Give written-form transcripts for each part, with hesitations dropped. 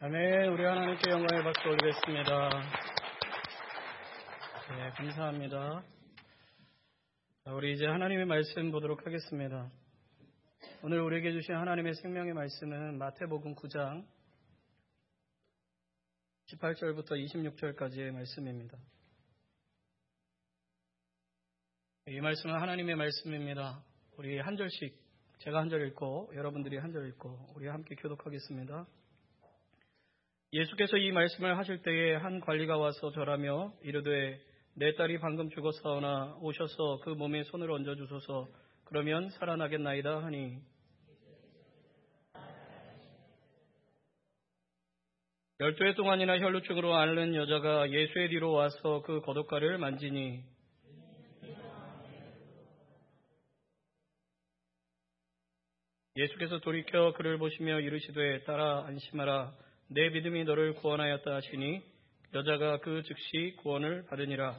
아멘. 우리 하나님께 영광의 박수 올리겠습니다. 네, 감사합니다. 우리 이제 하나님의 말씀 보도록 하겠습니다. 오늘 우리에게 주신 하나님의 생명의 말씀은 마태복음 9장 18절부터 26절까지의 말씀입니다. 이 말씀은 하나님의 말씀입니다. 우리 한 절씩, 제가 한 절 읽고 여러분들이 한 절 읽고 우리 함께 교독하겠습니다. 예수께서 이 말씀을 하실 때에 한 관리가 와서 절하며 이르되 내 딸이 방금 죽었사오나 오셔서 그 몸에 손을 얹어주소서. 그러면 살아나겠나이다 하니, 12해 동안이나 혈루증으로 앓는 여자가 예수의 뒤로 와서 그 겉옷가를 만지니 예수께서 돌이켜 그를 보시며 이르시되 딸아 안심하라, 내 믿음이 너를 구원하였다 하시니 여자가 그 즉시 구원을 받으니라.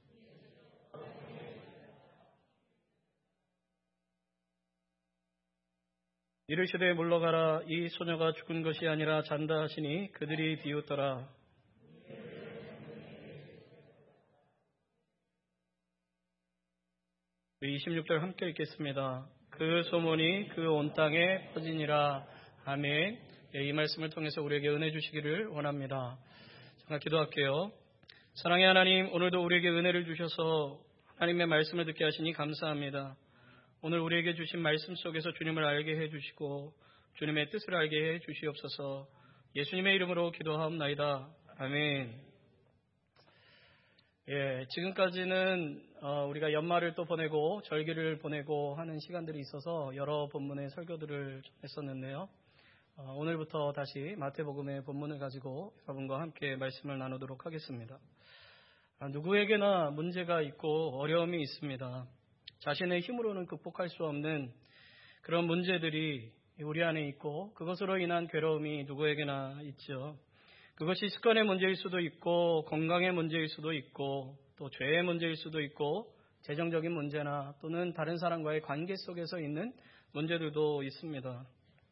이르시되 물러가라, 이 소녀가 죽은 것이 아니라 잔다 하시니 그들이 비웃더라. 우리 26절 함께 읽겠습니다. 그 소문이 그 온 땅에 퍼지니라. 아멘. 이 말씀을 통해서 우리에게 은혜 주시기를 원합니다. 잠깐 기도할게요. 사랑의 하나님, 오늘도 우리에게 은혜를 주셔서 하나님의 말씀을 듣게 하시니 감사합니다. 오늘 우리에게 주신 말씀 속에서 주님을 알게 해주시고 주님의 뜻을 알게 해주시옵소서. 예수님의 이름으로 기도하옵나이다. 아멘. 지금까지는 우리가 연말을 또 보내고 절기를 보내고 하는 시간들이 있어서 여러 본문의 설교들을 했었는데요. 오늘부터 다시 마태복음의 본문을 가지고 여러분과 함께 말씀을 나누도록 하겠습니다. 누구에게나 문제가 있고 어려움이 있습니다. 자신의 힘으로는 극복할 수 없는 그런 문제들이 우리 안에 있고 그것으로 인한 괴로움이 누구에게나 있죠. 그것이 습관의 문제일 수도 있고 건강의 문제일 수도 있고 또 죄의 문제일 수도 있고 재정적인 문제나 또는 다른 사람과의 관계 속에서 있는 문제들도 있습니다.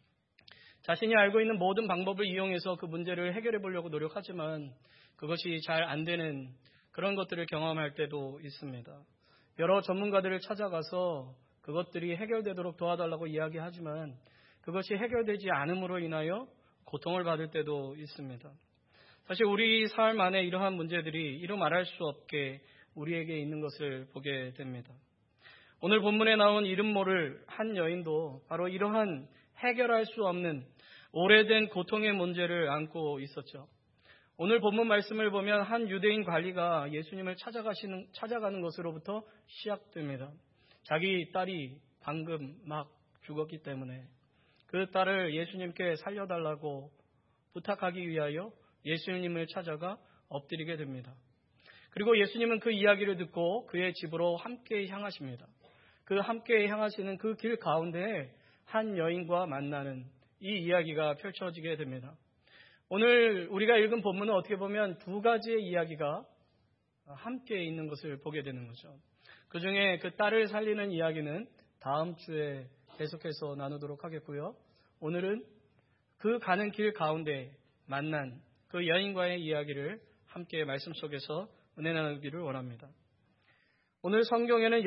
자신이 알고 있는 모든 방법을 이용해서 그 문제를 해결해 보려고 노력하지만 그것이 잘 안 되는 그런 것들을 경험할 때도 있습니다. 여러 전문가들을 찾아가서 그것들이 해결되도록 도와달라고 이야기하지만 그것이 해결되지 않음으로 인하여 고통을 받을 때도 있습니다. 사실 우리 삶 안에 이러한 문제들이 이루 말할 수 없게 우리에게 있는 것을 보게 됩니다. 오늘 본문에 나온 이름 모를 한 여인도 바로 이러한 해결할 수 없는 오래된 고통의 문제를 안고 있었죠. 오늘 본문 말씀을 보면 한 유대인 관리가 예수님을 찾아가는 것으로부터 시작됩니다. 자기 딸이 방금 막 죽었기 때문에 그 딸을 예수님께 살려달라고 부탁하기 위하여 예수님을 찾아가 엎드리게 됩니다. 그리고 예수님은 그 이야기를 듣고 그의 집으로 함께 향하십니다. 그 함께 향하시는 그 길 가운데 한 여인과 만나는 이 이야기가 펼쳐지게 됩니다. 오늘 우리가 읽은 본문은 어떻게 보면 두 가지의 이야기가 함께 있는 것을 보게 되는 거죠. 그 중에 그 딸을 살리는 이야기는 다음 주에 계속해서 나누도록 하겠고요. 오늘은 그 가는 길 가운데 만난 그 여인과의 이야기를 함께 말씀 속에서 은혜 나누기를 원합니다. 오늘 성경에는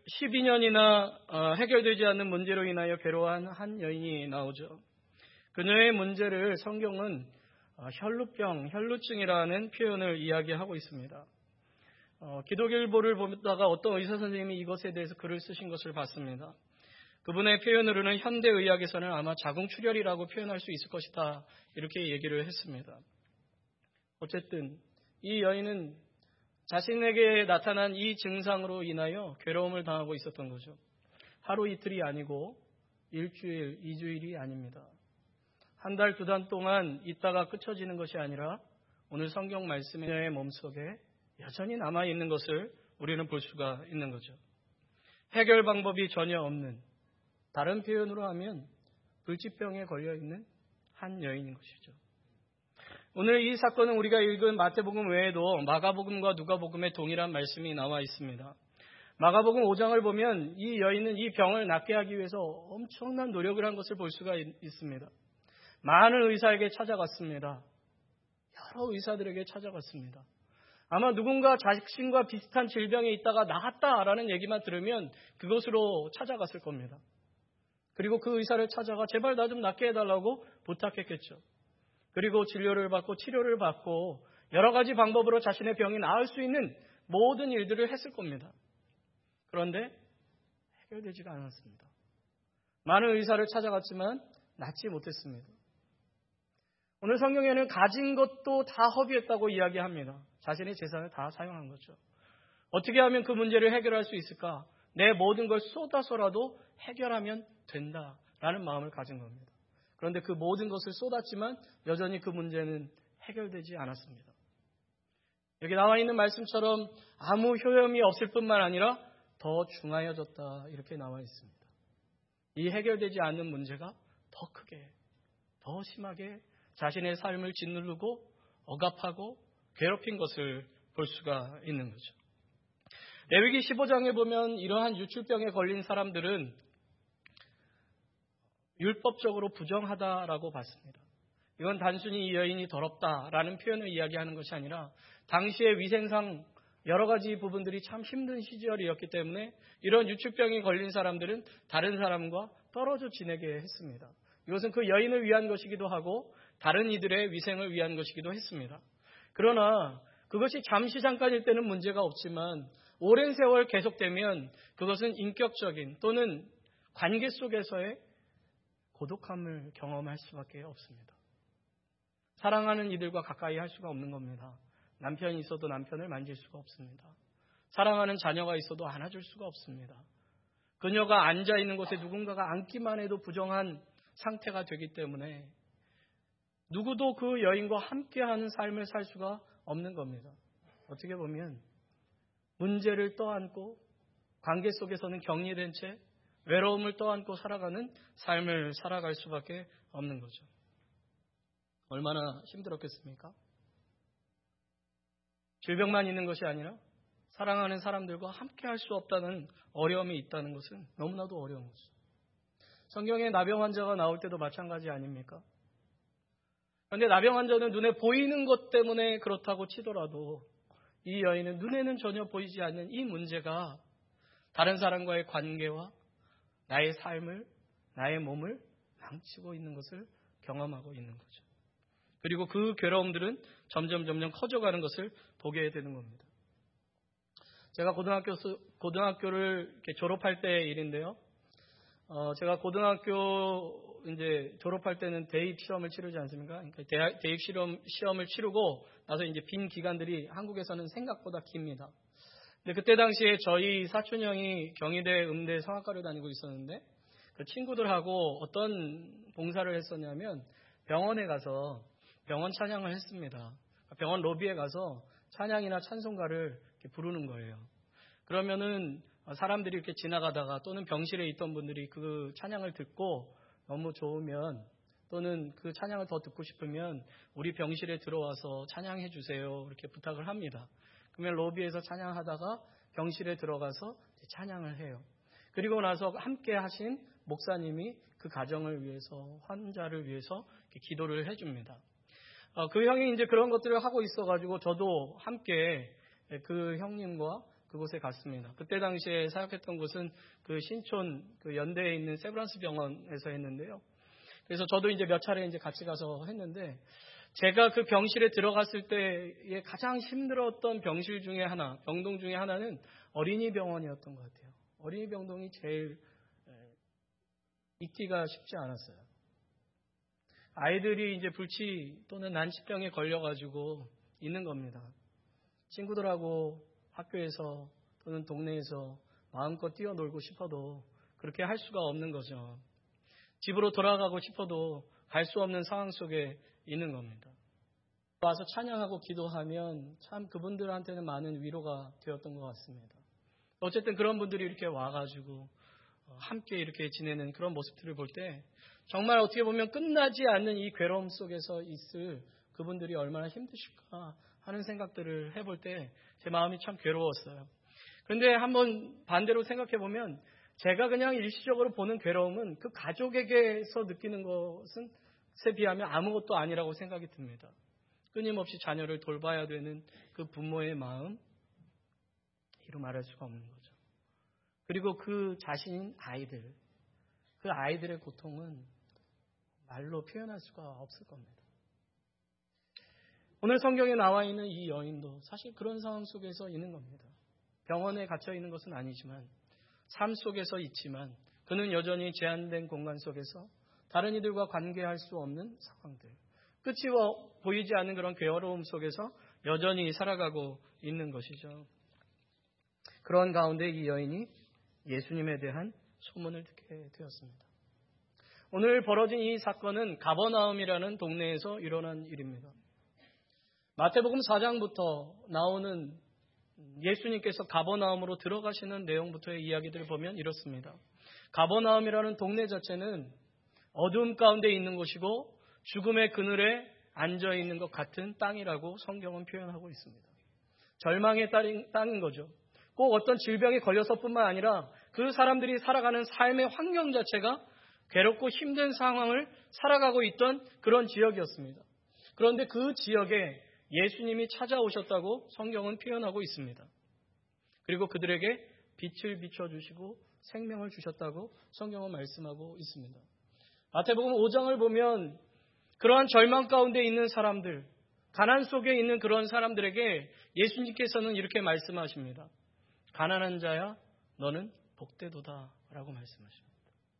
12년이나 해결되지 않는 문제로 인하여 괴로워한 한 여인이 나오죠. 그녀의 문제를 성경은 혈루병, 혈루증이라는 표현을 이야기하고 있습니다. 기독일보를 보다가 어떤 의사 선생님이 이것에 대해서 글을 쓰신 것을 봤습니다. 그분의 표현으로는 현대의학에서는 아마 자궁출혈이라고 표현할 수 있을 것이다, 이렇게 얘기를 했습니다. 어쨌든 이 여인은 자신에게 나타난 이 증상으로 인하여 괴로움을 당하고 있었던 거죠. 하루 이틀이 아니고 일주일, 2주일이 아닙니다. 한 달, 두 달 동안 있다가 끝쳐지는 것이 아니라 오늘 성경 말씀에 그녀의 몸속에 여전히 남아있는 것을 우리는 볼 수가 있는 거죠. 해결 방법이 전혀 없는, 다른 표현으로 하면 불치병에 걸려있는 한 여인인 것이죠. 오늘 이 사건은 우리가 읽은 마태복음 외에도 마가복음과 누가복음에 동일한 말씀이 나와 있습니다. 마가복음 5장을 보면 이 여인은 이 병을 낫게 하기 위해서 엄청난 노력을 한 것을 볼 수가 있습니다. 많은 의사에게 찾아갔습니다. 여러 의사들에게 찾아갔습니다. 아마 누군가 자신과 비슷한 질병에 있다가 나았다라는 얘기만 들으면 그곳으로 찾아갔을 겁니다. 그리고 그 의사를 찾아가 제발 나 좀 낫게 해달라고 부탁했겠죠. 그리고 진료를 받고 치료를 받고 여러 가지 방법으로 자신의 병이 나을 수 있는 모든 일들을 했을 겁니다. 그런데 해결되지가 않았습니다. 많은 의사를 찾아갔지만 낫지 못했습니다. 오늘 성경에는 가진 것도 다 허비했다고 이야기합니다. 자신의 재산을 다 사용한 거죠. 어떻게 하면 그 문제를 해결할 수 있을까? 내 모든 걸 쏟아서라도 해결하면 된다라는 마음을 가진 겁니다. 그런데 그 모든 것을 쏟았지만 여전히 그 문제는 해결되지 않았습니다. 여기 나와 있는 말씀처럼 아무 효험이 없을 뿐만 아니라 더 중하여졌다 이렇게 나와 있습니다. 이 해결되지 않는 문제가 더 크게, 더 심하게 자신의 삶을 짓누르고 억압하고 괴롭힌 것을 볼 수가 있는 거죠. 레위기 15장에 보면 이러한 유출병에 걸린 사람들은 율법적으로 부정하다라고 봤습니다. 이건 단순히 이 여인이 더럽다라는 표현을 이야기하는 것이 아니라 당시의 위생상 여러 가지 부분들이 참 힘든 시절이었기 때문에 이런 유출병이 걸린 사람들은 다른 사람과 떨어져 지내게 했습니다. 이것은 그 여인을 위한 것이기도 하고 다른 이들의 위생을 위한 것이기도 했습니다. 그러나 그것이 잠시 잠깐일 때는 문제가 없지만 오랜 세월 계속되면 그것은 인격적인 또는 관계 속에서의 고독함을 경험할 수밖에 없습니다. 사랑하는 이들과 가까이 할 수가 없는 겁니다. 남편이 있어도 남편을 만질 수가 없습니다. 사랑하는 자녀가 있어도 안아줄 수가 없습니다. 그녀가 앉아있는 곳에 누군가가 앉기만 해도 부정한 상태가 되기 때문에 누구도 그 여인과 함께하는 삶을 살 수가 없는 겁니다. 어떻게 보면 문제를 떠안고 관계 속에서는 격리된 채 외로움을 떠안고 살아가는 삶을 살아갈 수밖에 없는 거죠. 얼마나 힘들었겠습니까? 질병만 있는 것이 아니라 사랑하는 사람들과 함께 할 수 없다는 어려움이 있다는 것은 너무나도 어려운 거죠. 성경에 나병 환자가 나올 때도 마찬가지 아닙니까? 그런데 나병 환자는 눈에 보이는 것 때문에 그렇다고 치더라도 이 여인은 눈에는 전혀 보이지 않는 이 문제가 다른 사람과의 관계와 나의 삶을, 나의 몸을 망치고 있는 것을 경험하고 있는 거죠. 그리고 그 괴로움들은 점점 커져가는 것을 보게 되는 겁니다. 제가 고등학교를 이렇게 졸업할 때의 일인데요. 제가 고등학교 이제 졸업할 때는 대입 시험을 치르지 않습니까? 그러니까 대입 시험을 치르고 나서 이제 빈 기간들이 한국에서는 생각보다 깁니다. 근데 그때 당시에 저희 사촌 형이 경희대 음대 성악과를 다니고 있었는데 그 친구들하고 어떤 봉사를 했었냐면 병원에 가서 병원 찬양을 했습니다. 병원 로비에 가서 찬양이나 찬송가를 이렇게 부르는 거예요. 그러면은 사람들이 이렇게 지나가다가 또는 병실에 있던 분들이 그 찬양을 듣고 너무 좋으면 또는 그 찬양을 더 듣고 싶으면 우리 병실에 들어와서 찬양해 주세요. 이렇게 부탁을 합니다. 그러면 로비에서 찬양하다가 병실에 들어가서 찬양을 해요. 그리고 나서 함께 하신 목사님이 그 가정을 위해서 환자를 위해서 기도를 해줍니다. 그 형이 이제 그런 것들을 하고 있어가지고 저도 함께 그 형님과 그곳에 갔습니다. 그때 당시에 사역했던 곳은 그 신촌 그 연대에 있는 세브란스 병원에서 했는데요. 그래서 저도 이제 몇 차례 이제 같이 가서 했는데 제가 그 병실에 들어갔을 때에 가장 힘들었던 병실 중에 하나, 병동 중에 하나는 어린이 병원이었던 것 같아요. 어린이 병동이 제일 있기가 쉽지 않았어요. 아이들이 이제 불치 또는 난치병에 걸려가지고 있는 겁니다. 친구들하고 학교에서 또는 동네에서 마음껏 뛰어놀고 싶어도 그렇게 할 수가 없는 거죠. 집으로 돌아가고 싶어도 갈 수 없는 상황 속에 있는 겁니다. 와서 찬양하고 기도하면 참 그분들한테는 많은 위로가 되었던 것 같습니다. 어쨌든 그런 분들이 이렇게 와가지고 함께 이렇게 지내는 그런 모습들을 볼 때 정말 어떻게 보면 끝나지 않는 이 괴로움 속에서 있을 그분들이 얼마나 힘드실까 하는 생각들을 해볼 때 제 마음이 참 괴로웠어요. 그런데 한번 반대로 생각해 보면 제가 그냥 일시적으로 보는 괴로움은 그 가족에게서 느끼는 것은 비하면 아무것도 아니라고 생각이 듭니다. 끊임없이 자녀를 돌봐야 되는 그 부모의 마음, 이루 말할 수가 없는 거죠. 그리고 그 자신인 아이들, 그 아이들의 고통은 말로 표현할 수가 없을 겁니다. 오늘 성경에 나와 있는 이 여인도 사실 그런 상황 속에서 있는 겁니다. 병원에 갇혀 있는 것은 아니지만 삶 속에서 있지만 그는 여전히 제한된 공간 속에서 다른 이들과 관계할 수 없는 상황들, 끝이 보이지 않는 그런 괴로움 속에서 여전히 살아가고 있는 것이죠. 그런 가운데 이 여인이 예수님에 대한 소문을 듣게 되었습니다. 오늘 벌어진 이 사건은 가버나움이라는 동네에서 일어난 일입니다. 마태복음 4장부터 나오는 예수님께서 가버나움으로 들어가시는 내용부터의 이야기들을 보면 이렇습니다. 가버나움이라는 동네 자체는 어두움 가운데 있는 곳이고 죽음의 그늘에 앉아 있는 것 같은 땅이라고 성경은 표현하고 있습니다. 절망의 땅인 거죠. 꼭 어떤 질병에 걸려서뿐만 아니라 그 사람들이 살아가는 삶의 환경 자체가 괴롭고 힘든 상황을 살아가고 있던 그런 지역이었습니다. 그런데 그 지역에 예수님이 찾아오셨다고 성경은 표현하고 있습니다. 그리고 그들에게 빛을 비춰주시고 생명을 주셨다고 성경은 말씀하고 있습니다. 마태복음 5장을 보면 그러한 절망 가운데 있는 사람들, 가난 속에 있는 그런 사람들에게 예수님께서는 이렇게 말씀하십니다. 가난한 자야 너는 복되도다 라고 말씀하십니다.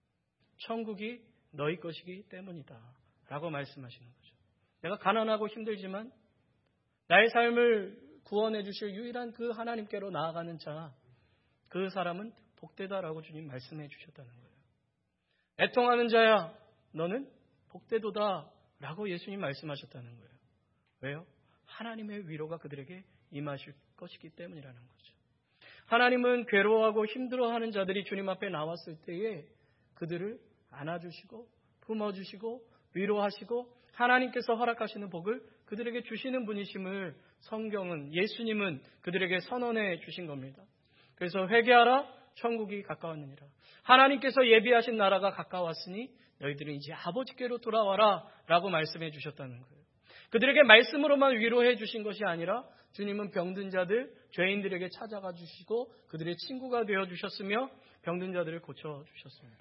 천국이 너희 것이기 때문이다 라고 말씀하시는 거죠. 내가 가난하고 힘들지만 나의 삶을 구원해 주실 유일한 그 하나님께로 나아가는 자, 그 사람은 복되다라고 주님 말씀해 주셨다는 거예요. 애통하는 자야 너는 복되도다 라고 예수님 말씀하셨다는 거예요. 왜요? 하나님의 위로가 그들에게 임하실 것이기 때문이라는 거죠. 하나님은 괴로워하고 힘들어하는 자들이 주님 앞에 나왔을 때에 그들을 안아주시고 품어주시고 위로하시고 하나님께서 허락하시는 복을 그들에게 주시는 분이심을 성경은, 예수님은 그들에게 선언해 주신 겁니다. 그래서 회개하라 천국이 가까웠느니라. 하나님께서 예비하신 나라가 가까웠으니 너희들은 이제 아버지께로 돌아와라 라고 말씀해 주셨다는 거예요. 그들에게 말씀으로만 위로해 주신 것이 아니라 주님은 병든 자들, 죄인들에게 찾아가 주시고 그들의 친구가 되어 주셨으며 병든 자들을 고쳐 주셨습니다.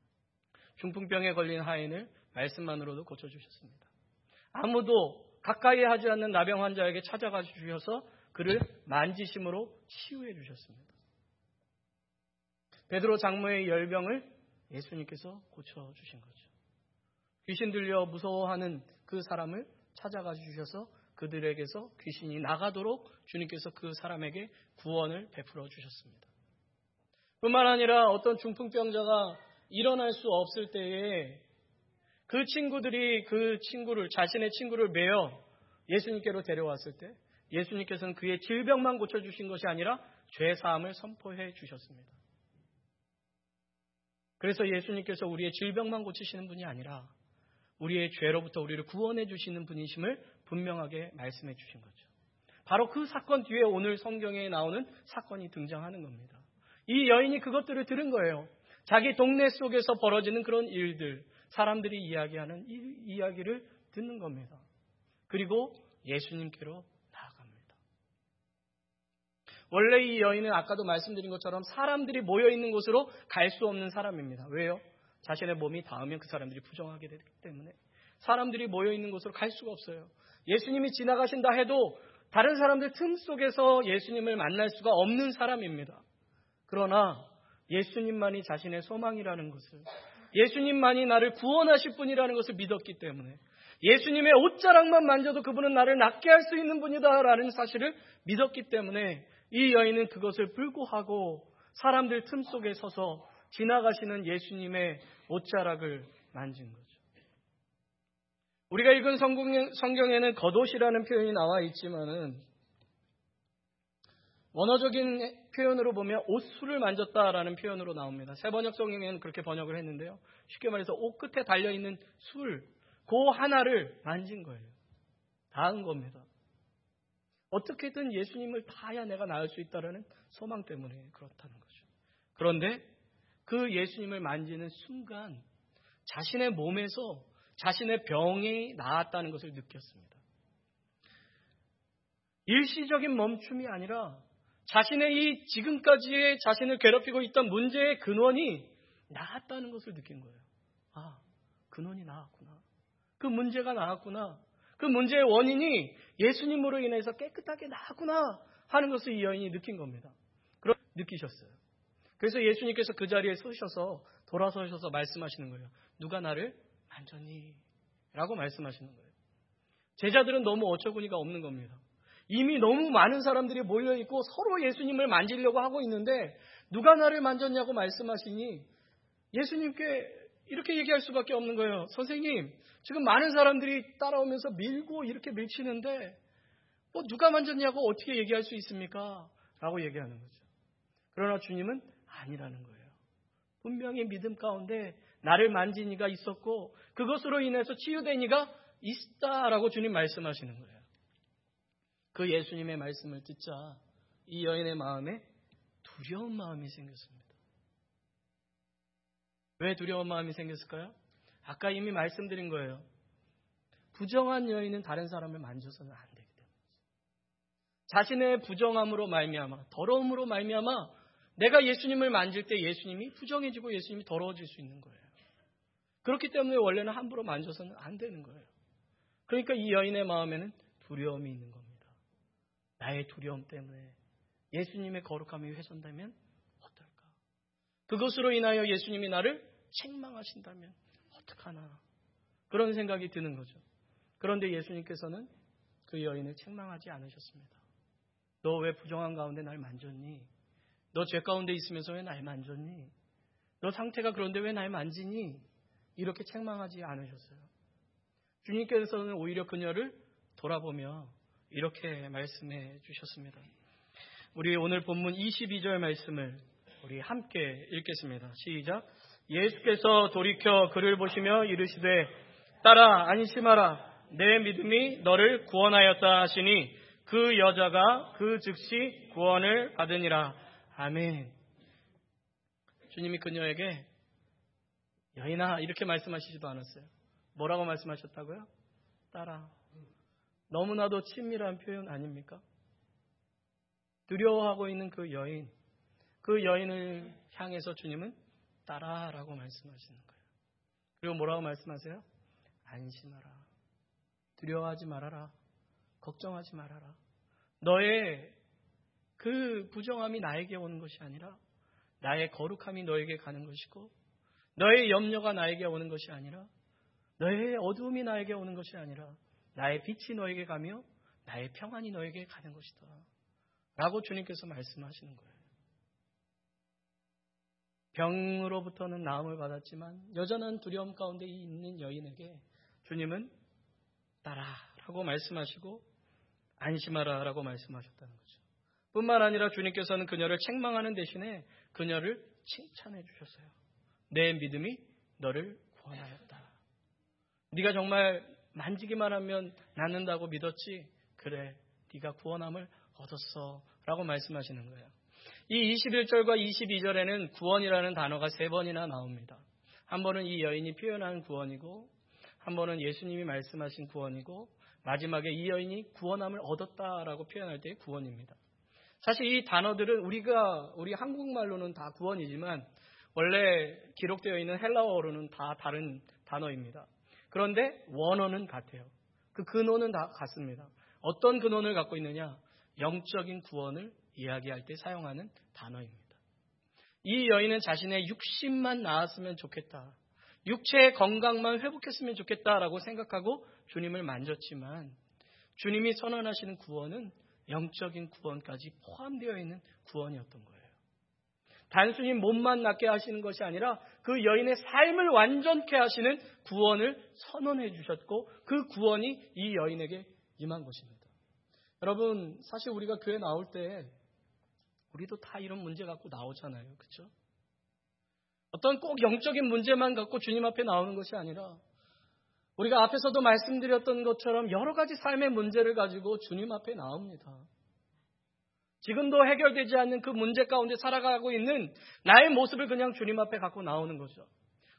중풍병에 걸린 하인을 말씀만으로도 고쳐 주셨습니다. 아무도 가까이 하지 않는 나병 환자에게 찾아가 주셔서 그를 만지심으로 치유해 주셨습니다. 베드로 장모의 열병을 예수님께서 고쳐주신 거죠. 귀신 들려 무서워하는 그 사람을 찾아가 주셔서 그들에게서 귀신이 나가도록 주님께서 그 사람에게 구원을 베풀어 주셨습니다. 뿐만 아니라 어떤 중풍병자가 일어날 수 없을 때에 그 친구들이 자신의 친구를 메어 예수님께로 데려왔을 때 예수님께서는 그의 질병만 고쳐주신 것이 아니라 죄사함을 선포해 주셨습니다. 그래서 예수님께서 우리의 질병만 고치시는 분이 아니라 우리의 죄로부터 우리를 구원해 주시는 분이심을 분명하게 말씀해 주신 거죠. 바로 그 사건 뒤에 오늘 성경에 나오는 사건이 등장하는 겁니다. 이 여인이 그것들을 들은 거예요. 자기 동네 속에서 벌어지는 그런 일들, 사람들이 이야기하는 이야기를 듣는 겁니다. 그리고 예수님께로 나아갑니다. 원래 이 여인은 아까도 말씀드린 것처럼 사람들이 모여있는 곳으로 갈 수 없는 사람입니다. 왜요? 자신의 몸이 닿으면 그 사람들이 부정하게 되기 때문에 사람들이 모여있는 곳으로 갈 수가 없어요. 예수님이 지나가신다 해도 다른 사람들 틈 속에서 예수님을 만날 수가 없는 사람입니다. 그러나 예수님만이 자신의 소망이라는 것을, 예수님만이 나를 구원하실 분이라는 것을 믿었기 때문에 예수님의 옷자락만 만져도 그분은 나를 낫게 할 수 있는 분이다라는 사실을 믿었기 때문에 이 여인은 그것을 불구하고 사람들 틈 속에 서서 지나가시는 예수님의 옷자락을 만진 거죠. 우리가 읽은 성경에는 겉옷이라는 표현이 나와 있지만은 원어적인 표현으로 보면 옷술을 만졌다라는 표현으로 나옵니다. 세번역 성경에는 그렇게 번역을 했는데요. 쉽게 말해서 옷 끝에 달려있는 술, 그 하나를 만진 거예요. 닿은 겁니다. 어떻게든 예수님을 닿아야 내가 나을 수 있다는 소망 때문에 그렇다는 거죠. 그런데 그 예수님을 만지는 순간 자신의 몸에서 자신의 병이 나았다는 것을 느꼈습니다. 일시적인 멈춤이 아니라 자신의 이 지금까지의 자신을 괴롭히고 있던 문제의 근원이 나았다는 것을 느낀 거예요. 아, 근원이 나았구나. 그 문제가 나았구나. 그 문제의 원인이 예수님으로 인해서 깨끗하게 나았구나 하는 것을 이 여인이 느낀 겁니다. 느끼셨어요. 그래서 예수님께서 그 자리에 서셔서 돌아서셔서 말씀하시는 거예요. 누가 나를 만졌니? 라고 말씀하시는 거예요. 제자들은 너무 어처구니가 없는 겁니다. 이미 너무 많은 사람들이 몰려있고 서로 예수님을 만지려고 하고 있는데 누가 나를 만졌냐고 말씀하시니 예수님께 이렇게 얘기할 수밖에 없는 거예요. 선생님, 지금 많은 사람들이 따라오면서 밀고 이렇게 밀치는데 누가 만졌냐고 어떻게 얘기할 수 있습니까? 라고 얘기하는 거죠. 그러나 주님은 아니라는 거예요. 분명히 믿음 가운데 나를 만진 이가 있었고 그것으로 인해서 치유된 이가 있다라고 주님 말씀하시는 거예요. 그 예수님의 말씀을 듣자 이 여인의 마음에 두려운 마음이 생겼습니다. 왜 두려운 마음이 생겼을까요? 아까 이미 말씀드린 거예요. 부정한 여인은 다른 사람을 만져서는 안 되기 때문에 자신의 부정함으로 말미암아 더러움으로 말미암아 내가 예수님을 만질 때 예수님이 부정해지고 예수님이 더러워질 수 있는 거예요. 그렇기 때문에 원래는 함부로 만져서는 안 되는 거예요. 그러니까 이 여인의 마음에는 두려움이 있는 겁니다. 나의 두려움 때문에 예수님의 거룩함이 훼손되면 어떨까? 그것으로 인하여 예수님이 나를 책망하신다면 어떡하나? 그런 생각이 드는 거죠. 그런데 예수님께서는 그 여인을 책망하지 않으셨습니다. 너 왜 부정한 가운데 날 만졌니? 너 죄 가운데 있으면서 왜 날 만졌니? 너 상태가 그런데 왜 날 만지니? 이렇게 책망하지 않으셨어요. 주님께서는 오히려 그녀를 돌아보며 이렇게 말씀해 주셨습니다. 우리 오늘 본문 22절 말씀을 우리 함께 읽겠습니다. 시작. 예수께서 돌이켜 그를 보시며 이르시되 딸아 안심하라 내 믿음이 너를 구원하였다 하시니 그 여자가 그 즉시 구원을 받으니라. 아멘. 주님이 그녀에게 여인아 이렇게 말씀하시지도 않았어요. 뭐라고 말씀하셨다고요? 딸아. 너무나도 친밀한 표현 아닙니까? 두려워하고 있는 그 여인을 향해서 주님은 딸아라고 말씀하시는 거예요. 그리고 뭐라고 말씀하세요? 안심하라. 두려워하지 말아라. 걱정하지 말아라. 너의 그 부정함이 나에게 오는 것이 아니라 나의 거룩함이 너에게 가는 것이고 너의 염려가 나에게 오는 것이 아니라 너의 어두움이 나에게 오는 것이 아니라 나의 빛이 너에게 가며 나의 평안이 너에게 가는 것이다. 라고 주님께서 말씀하시는 거예요. 병으로부터는 나음을 받았지만 여전한 두려움 가운데 있는 여인에게 주님은 따라라고 말씀하시고 안심하라 라고 말씀하셨다는 거죠. 뿐만 아니라 주님께서는 그녀를 책망하는 대신에 그녀를 칭찬해 주셨어요. 내 믿음이 너를 구원하였다. 네가 정말 만지기만 하면 낫는다고 믿었지? 그래, 네가 구원함을 얻었어 라고 말씀하시는 거예요. 이 21절과 22절에는 구원이라는 단어가 3번이나 나옵니다. 한 번은 이 여인이 표현한 구원이고 한 번은 예수님이 말씀하신 구원이고 마지막에 이 여인이 구원함을 얻었다라고 표현할 때의 구원입니다. 사실 이 단어들은 우리 한국말로는 다 구원이지만 원래 기록되어 있는 헬라어로는 다 다른 단어입니다. 그런데 원어는 같아요. 그 근원은 다 같습니다. 어떤 근원을 갖고 있느냐? 영적인 구원을 이야기할 때 사용하는 단어입니다. 이 여인은 자신의 육신만 나았으면 좋겠다. 육체의 건강만 회복했으면 좋겠다라고 생각하고 주님을 만졌지만 주님이 선언하시는 구원은 영적인 구원까지 포함되어 있는 구원이었던 거예요. 단순히 몸만 낫게 하시는 것이 아니라 그 여인의 삶을 완전케 하시는 구원을 선언해 주셨고 그 구원이 이 여인에게 임한 것입니다. 여러분, 사실 우리가 교회 나올 때 우리도 다 이런 문제 갖고 나오잖아요. 그렇죠? 어떤 꼭 영적인 문제만 갖고 주님 앞에 나오는 것이 아니라 우리가 앞에서도 말씀드렸던 것처럼 여러 가지 삶의 문제를 가지고 주님 앞에 나옵니다. 지금도 해결되지 않는 그 문제 가운데 살아가고 있는 나의 모습을 그냥 주님 앞에 갖고 나오는 거죠.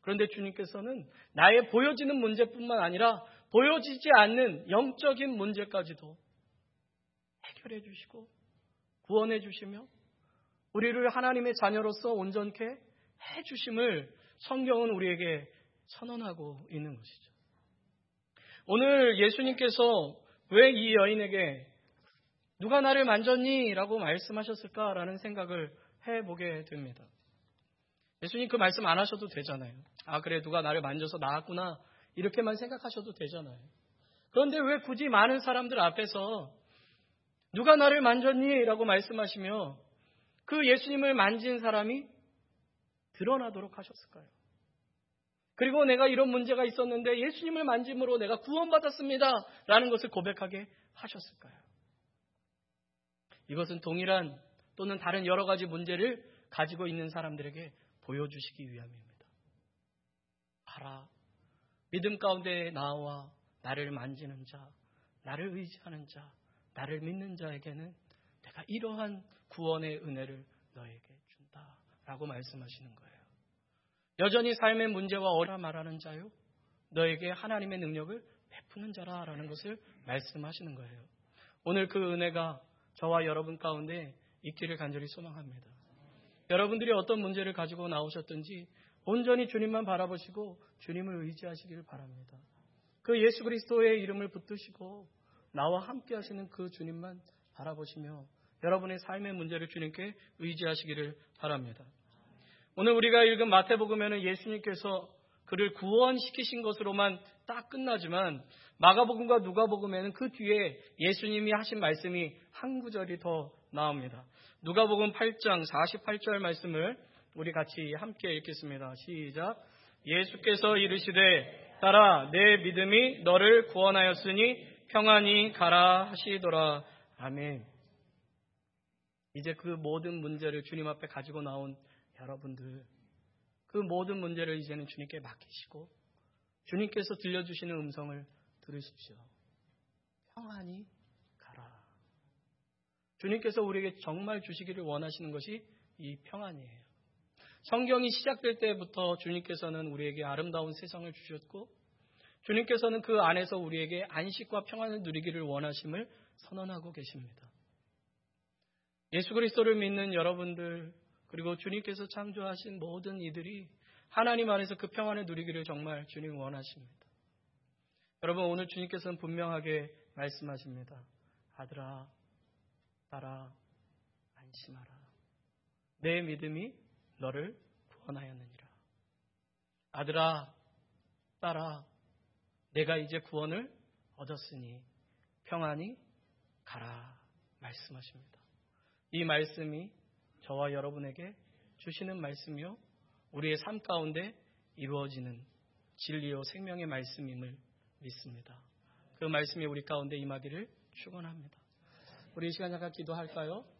그런데 주님께서는 나의 보여지는 문제뿐만 아니라 보여지지 않는 영적인 문제까지도 해결해 주시고 구원해 주시며 우리를 하나님의 자녀로서 온전케 해 주심을 성경은 우리에게 선언하고 있는 것이죠. 오늘 예수님께서 왜 이 여인에게 누가 나를 만졌니? 라고 말씀하셨을까라는 생각을 해보게 됩니다. 예수님 그 말씀 안 하셔도 되잖아요. 아, 그래, 누가 나를 만져서 나았구나, 이렇게만 생각하셔도 되잖아요. 그런데 왜 굳이 많은 사람들 앞에서 누가 나를 만졌니? 라고 말씀하시며 그 예수님을 만진 사람이 드러나도록 하셨을까요? 그리고 내가 이런 문제가 있었는데 예수님을 만짐으로 내가 구원받았습니다 라는 것을 고백하게 하셨을까요? 이것은 동일한 또는 다른 여러 가지 문제를 가지고 있는 사람들에게 보여주시기 위함입니다. 봐라, 믿음 가운데 나와 나를 만지는 자, 나를 의지하는 자, 나를 믿는 자에게는 내가 이러한 구원의 은혜를 너에게 준다라고 말씀하시는 거예요. 여전히 삶의 문제와 어려움 말하는 자요, 너에게 하나님의 능력을 베푸는 자라라는 것을 말씀하시는 거예요. 오늘 그 은혜가 저와 여러분 가운데 있기를 간절히 소망합니다. 여러분들이 어떤 문제를 가지고 나오셨든지 온전히 주님만 바라보시고 주님을 의지하시기를 바랍니다. 그 예수 그리스도의 이름을 붙드시고 나와 함께 하시는 그 주님만 바라보시며 여러분의 삶의 문제를 주님께 의지하시기를 바랍니다. 오늘 우리가 읽은 마태복음에는 예수님께서 그를 구원시키신 것으로만 딱 끝나지만 마가복음과 누가복음에는 그 뒤에 예수님이 하신 말씀이 한 구절이 더 나옵니다. 누가복음 8장 48절 말씀을 우리 같이 함께 읽겠습니다. 시작. 예수께서 이르시되 따라 내 믿음이 너를 구원하였으니 평안히 가라 하시더라. 아멘. 이제 그 모든 문제를 주님 앞에 가지고 나온 여러분들, 그 모든 문제를 이제는 주님께 맡기시고 주님께서 들려주시는 음성을 들으십시오. 평안히 가라. 주님께서 우리에게 정말 주시기를 원하시는 것이 이 평안이에요. 성경이 시작될 때부터 주님께서는 우리에게 아름다운 세상을 주셨고 주님께서는 그 안에서 우리에게 안식과 평안을 누리기를 원하심을 선언하고 계십니다. 예수 그리스도를 믿는 여러분들, 그리고 주님께서 창조하신 모든 이들이 하나님 안에서 그 평안을 누리기를 정말 주님 원하십니다. 여러분, 오늘 주님께서는 분명하게 말씀하십니다. 아들아, 딸아, 안심하라. 내 믿음이 너를 구원하였느니라. 아들아, 딸아, 내가 이제 구원을 얻었으니 평안히 가라 말씀하십니다. 이 말씀이 저와 여러분에게 주시는 말씀이요, 우리의 삶 가운데 이루어지는 진리요 생명의 말씀임을 믿습니다. 그 말씀이 우리 가운데 임하기를 축원합니다. 우리 이 시간 잠깐 기도할까요?